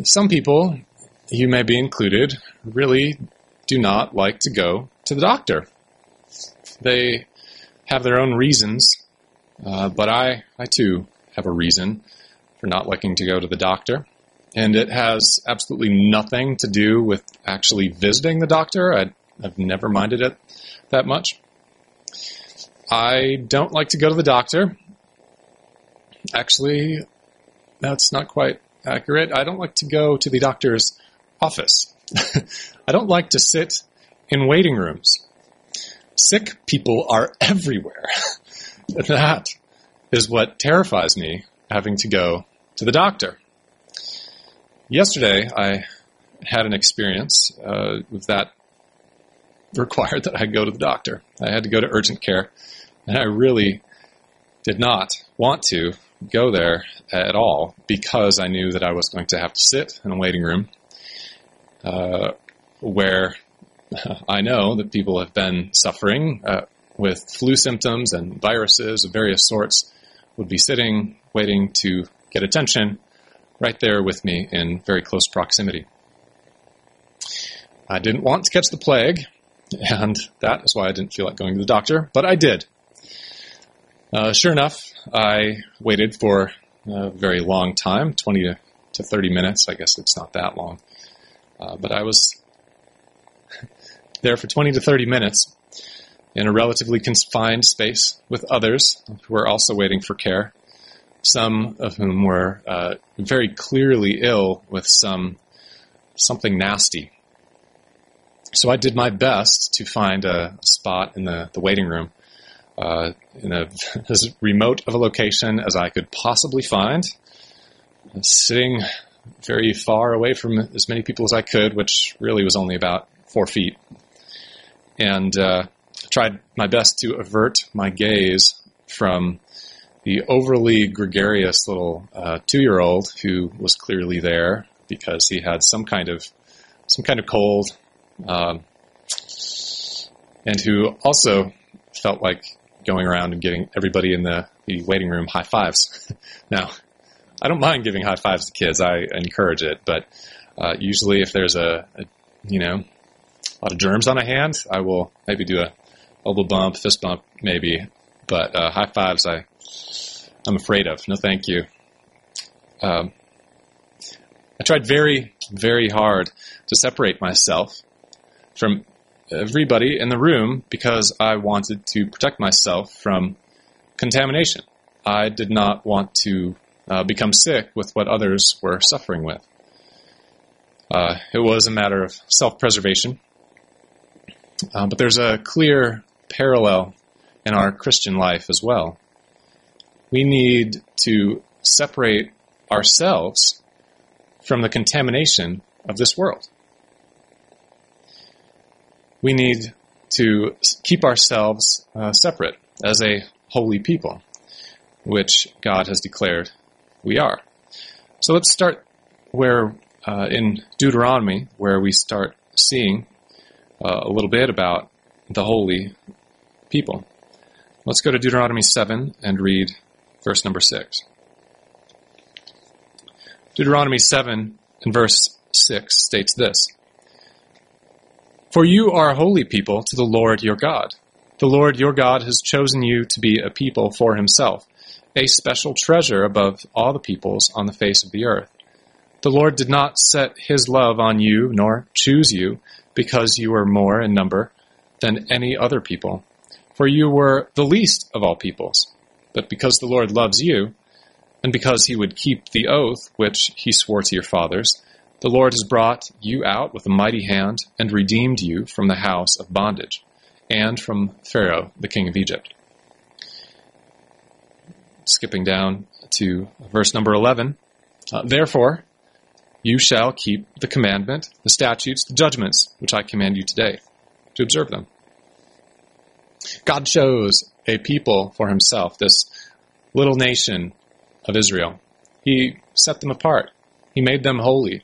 Some people, you may be included, really do not like to go to the doctor. They have their own reasons, but I too have a reason for not liking to go to the doctor. And it has absolutely nothing to do with actually visiting the doctor. I've never minded it that much. I don't like to go to the doctor. Actually, that's not quite accurate. I don't like to go to the doctor's office. I don't like to sit in waiting rooms. Sick people are everywhere. That is what terrifies me, having to go to the doctor. Yesterday, I had an experience that required that I go to the doctor. I had to go to urgent care, and I really did not want to go there at all because I knew that I was going to have to sit in a waiting room where I know that people have been suffering with flu symptoms and viruses of various sorts, would be sitting, waiting to get attention right there with me in very close proximity. I didn't want to catch the plague, and that is why I didn't feel like going to the doctor, but I did. Sure enough, I waited for a very long time, 20 to 30 minutes. I guess it's not that long. But I was there for 20 to 30 minutes in a relatively confined space with others who were also waiting for care, some of whom were very clearly ill with something nasty. So I did my best to find a spot in the waiting room in as remote of a location as I could possibly find, sitting very far away from as many people as I could, which really was only about 4 feet. And tried my best to avert my gaze from the overly gregarious little 2-year-old who was clearly there because he had some kind of cold, and who also felt like going around and giving everybody in the waiting room high fives. Now, I don't mind giving high fives to kids. I encourage it, but usually if there's a lot of germs on a hand, I will maybe do a elbow bump, fist bump, maybe. But high fives, I'm afraid of. No, thank you. I tried very, very hard to separate myself from everybody in the room because I wanted to protect myself from contamination. I did not want to become sick with what others were suffering with. It was a matter of self-preservation. But there's a clear parallel in our Christian life as well. We need to separate ourselves from the contamination of this world. We need to keep ourselves separate as a holy people, which God has declared we are. So let's start where in Deuteronomy, where we start seeing a little bit about the holy people. Let's go to Deuteronomy 7 and read verse number 6. Deuteronomy 7 and verse 6 states this: "For you are a holy people to the Lord your God. The Lord your God has chosen you to be a people for himself, a special treasure above all the peoples on the face of the earth. The Lord did not set his love on you, nor choose you, because you were more in number than any other people, for you were the least of all peoples. But because the Lord loves you, and because he would keep the oath which he swore to your fathers, the Lord has brought you out with a mighty hand and redeemed you from the house of bondage, and from Pharaoh, the king of Egypt." Skipping down to verse number 11, "Therefore, you shall keep the commandment, the statutes, the judgments, which I command you today, to observe them." God chose a people for himself, this little nation of Israel. He set them apart. He made them holy.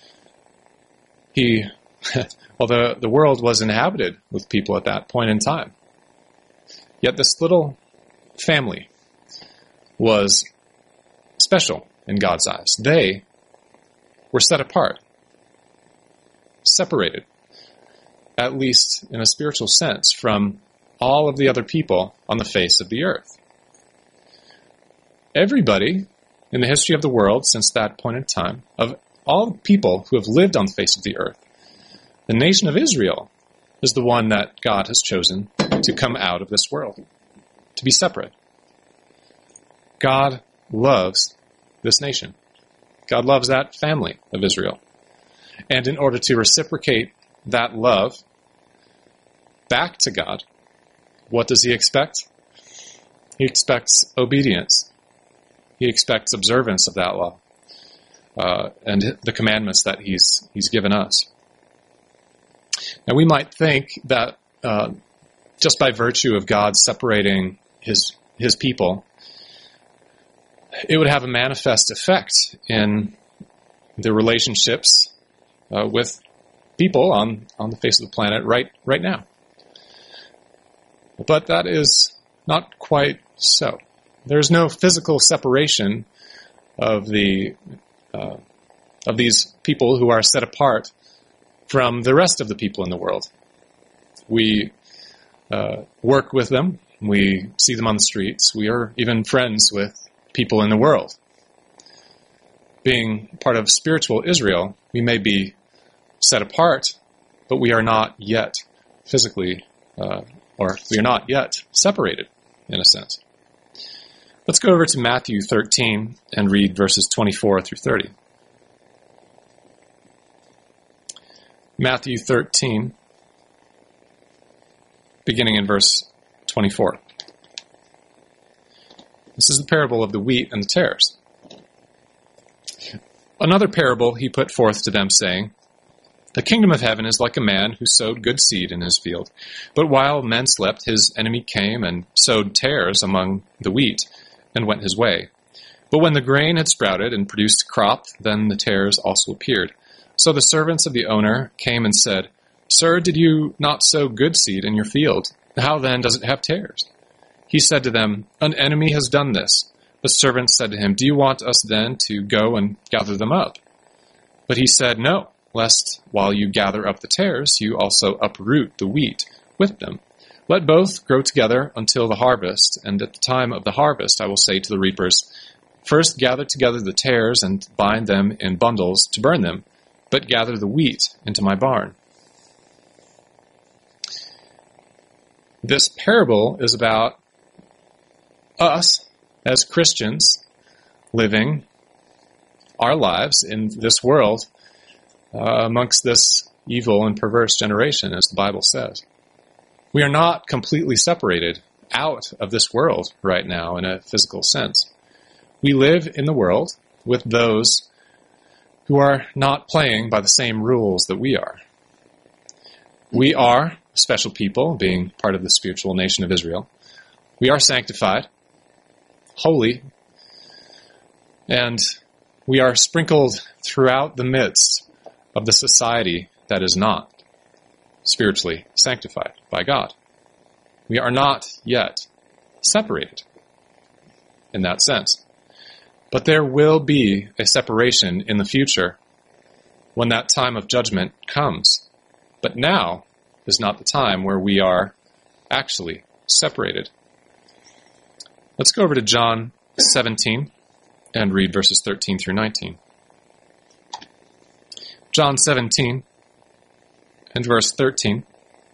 The world was inhabited with people at that point in time. Yet this little family was special in God's eyes. They We're set apart, separated, at least in a spiritual sense, from all of the other people on the face of the earth. Everybody in the history of the world since that point in time, of all the people who have lived on the face of the earth, the nation of Israel is the one that God has chosen to come out of this world, to be separate. God loves this nation. God loves that family of Israel. And in order to reciprocate that love back to God, what does he expect? He expects obedience. He expects observance of that law and the commandments that he's given us. Now we might think that just by virtue of God separating his people, it would have a manifest effect in the relationships with people on the face of the planet right now. But that is not quite so. There's no physical separation of these people who are set apart from the rest of the people in the world. We work with them. We see them on the streets. We are even friends with people in the world. Being part of spiritual Israel, we may be set apart, but we are not yet physically, or we are not yet separated, in a sense. Let's go over to Matthew 13 and read verses 24 through 30. Matthew 13, beginning in verse 24. This is the parable of the wheat and the tares. Another parable he put forth to them, saying, The kingdom of heaven is like a man who sowed good seed in his field. But while men slept, his enemy came and sowed tares among the wheat, and went his way. But when the grain had sprouted and produced a crop, then the tares also appeared. So the servants of the owner came and said, Sir, did you not sow good seed in your field? How then does it have tares? He said to them, An enemy has done this. The servants said to him, Do you want us then to go and gather them up? But he said, No, lest while you gather up the tares, you also uproot the wheat with them. Let both grow together until the harvest, and at the time of the harvest I will say to the reapers, First gather together the tares and bind them in bundles to burn them, but gather the wheat into my barn. This parable is about us as Christians living our lives in this world amongst this evil and perverse generation, as the Bible says. We are not completely separated out of this world right now in a physical sense. We live in the world with those who are not playing by the same rules that we are. We are special people, being part of the spiritual nation of Israel. We are sanctified, holy, and we are sprinkled throughout the midst of the society that is not spiritually sanctified by God. We are not yet separated in that sense. But there will be a separation in the future when that time of judgment comes. But now is not the time where we are actually separated. Let's go over to John 17 and read verses 13 through 19. John 17 and verse 13.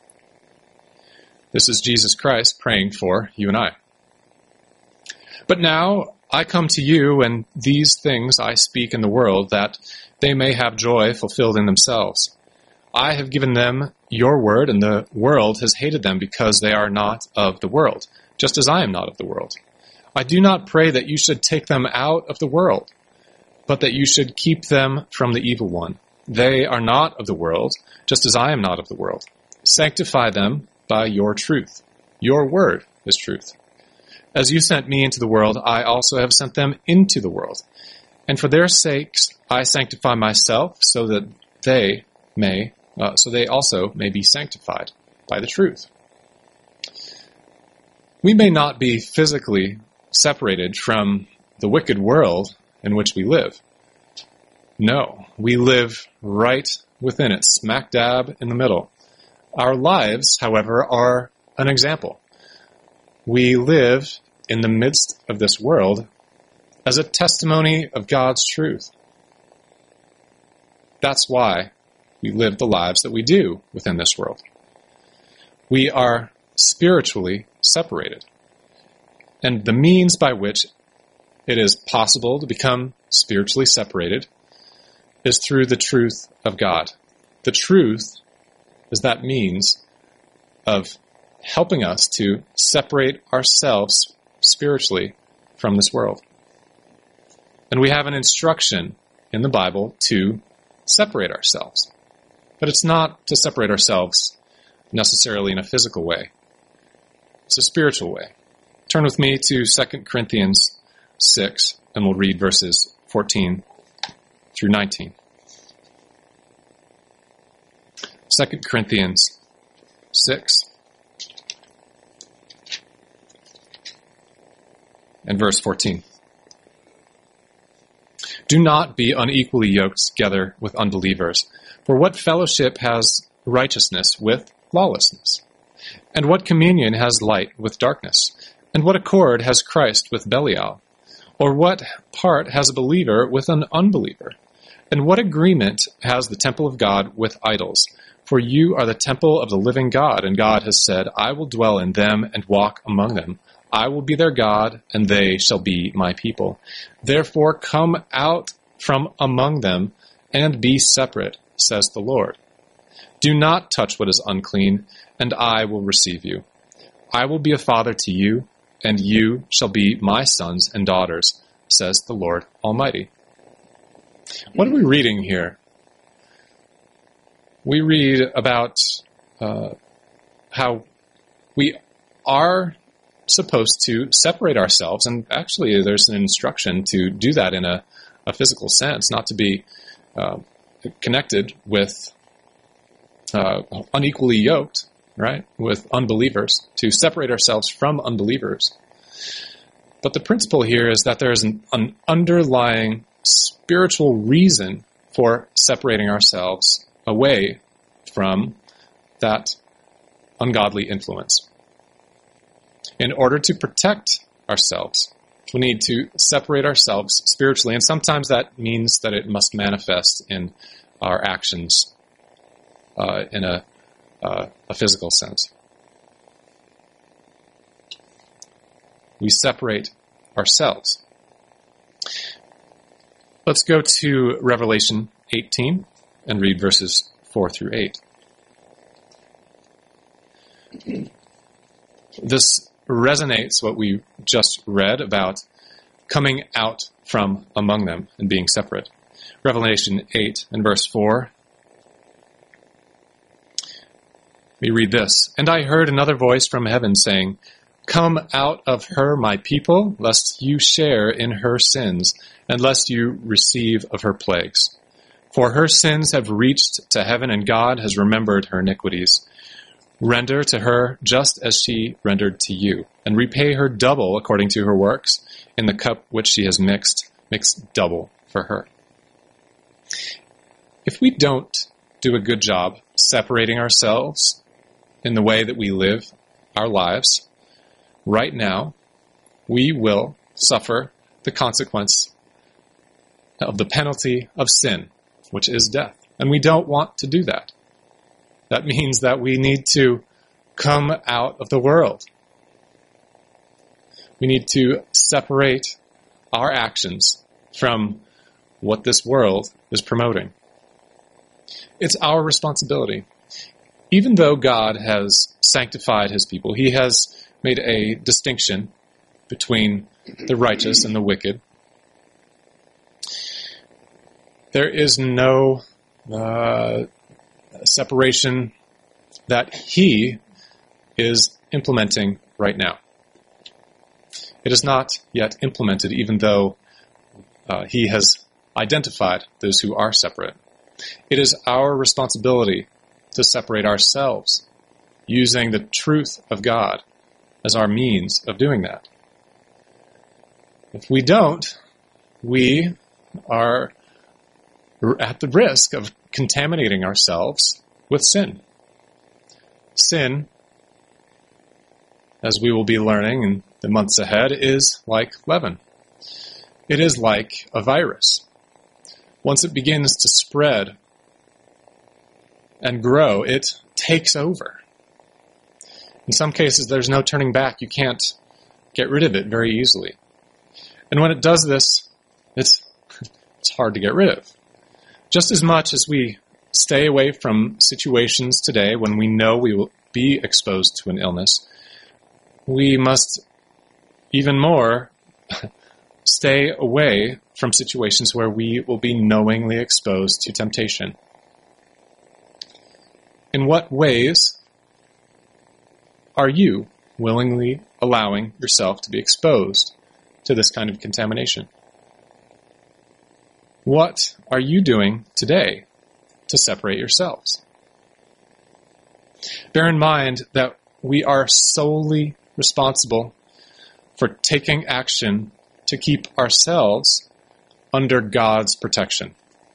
This is Jesus Christ praying for you and I. But now I come to you, and these things I speak in the world, that they may have joy fulfilled in themselves. I have given them your word, and the world has hated them because they are not of the world, just as I am not of the world. I do not pray that you should take them out of the world, but that you should keep them from the evil one. They are not of the world, just as I am not of the world. Sanctify them by your truth. Your word is truth. As you sent me into the world, I also have sent them into the world. And for their sakes I sanctify myself, so that they also may be sanctified by the truth. We may not be physically separated from the wicked world in which we live, No, we live right within it, smack dab in the middle. Our lives, however, are an example. We live in the midst of this world as a testimony of God's truth. That's why we live the lives that we do within this world. We are spiritually separated. And the means by which it is possible to become spiritually separated is through the truth of God. The truth is that means of helping us to separate ourselves spiritually from this world. And we have an instruction in the Bible to separate ourselves. But it's not to separate ourselves necessarily in a physical way. It's a spiritual way. Turn with me to 2 Corinthians 6, and we'll read verses 14 through 19. 2 Corinthians 6 and verse 14. Do not be unequally yoked together with unbelievers. For what fellowship has righteousness with lawlessness? And what communion has light with darkness? And what accord has Christ with Belial? Or what part has a believer with an unbeliever? And what agreement has the temple of God with idols? For you are the temple of the living God, and God has said, I will dwell in them and walk among them. I will be their God, and they shall be my people. Therefore come out from among them and be separate, says the Lord. Do not touch what is unclean, and I will receive you. I will be a father to you, and you shall be my sons and daughters, says the Lord Almighty. What are we reading here? We read about how we are supposed to separate ourselves, and actually there's an instruction to do that in a physical sense, not to be connected with unequally yoked, right, with unbelievers, to separate ourselves from unbelievers. But the principle here is that there is an underlying spiritual reason for separating ourselves away from that ungodly influence. In order to protect ourselves, we need to separate ourselves spiritually, and sometimes that means that it must manifest in our actions in a physical sense. We separate ourselves. Let's go to Revelation 18 and read verses 4 through 8. This resonates what we just read about coming out from among them and being separate. Revelation 8 and verse 4. We read this, And I heard another voice from heaven saying, Come out of her, my people, lest you share in her sins, and lest you receive of her plagues. For her sins have reached to heaven, and God has remembered her iniquities. Render to her just as she rendered to you, and repay her double according to her works. In the cup which she has mix double for her. If we don't do a good job separating ourselves in the way that we live our lives, right now, we will suffer the consequence of the penalty of sin, which is death. And we don't want to do that. That means that we need to come out of the world. We need to separate our actions from what this world is promoting. It's our responsibility. Even though God has sanctified his people, he has made a distinction between the righteous and the wicked. There is no separation that he is implementing right now. It is not yet implemented, even though he has identified those who are separate. It is our responsibility to separate ourselves, using the truth of God as our means of doing that. If we don't, we are at the risk of contaminating ourselves with sin. Sin, as we will be learning in the months ahead, is like leaven. It is like a virus. Once it begins to spread and grow, it takes over. In some cases, there's no turning back. You can't get rid of it very easily. And when it does this, it's hard to get rid of. Just as much as we stay away from situations today when we know we will be exposed to an illness, we must even more stay away from situations where we will be knowingly exposed to temptation. In what ways are you willingly allowing yourself to be exposed to this kind of contamination? What are you doing today to separate yourselves? Bear in mind that we are solely responsible for taking action to keep ourselves under God's protection.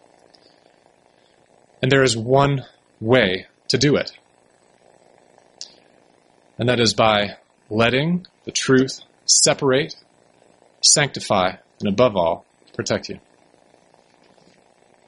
And there is one way to do it. And that is by letting the truth separate, sanctify, and above all, protect you.